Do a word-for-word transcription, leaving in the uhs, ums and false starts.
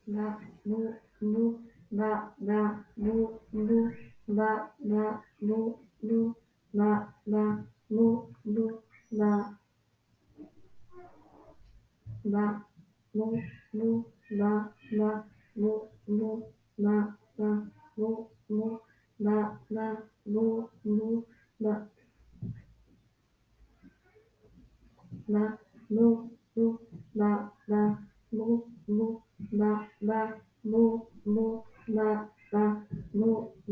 ba bu bu ba ba bu bu ba ba bu bu ba ba bu bu ba ba bu bu ba ba bu bu ba ba bu bu ba ba bu bu ba ba bu bu ba ba bu bu ba ba bu bu ba ba bu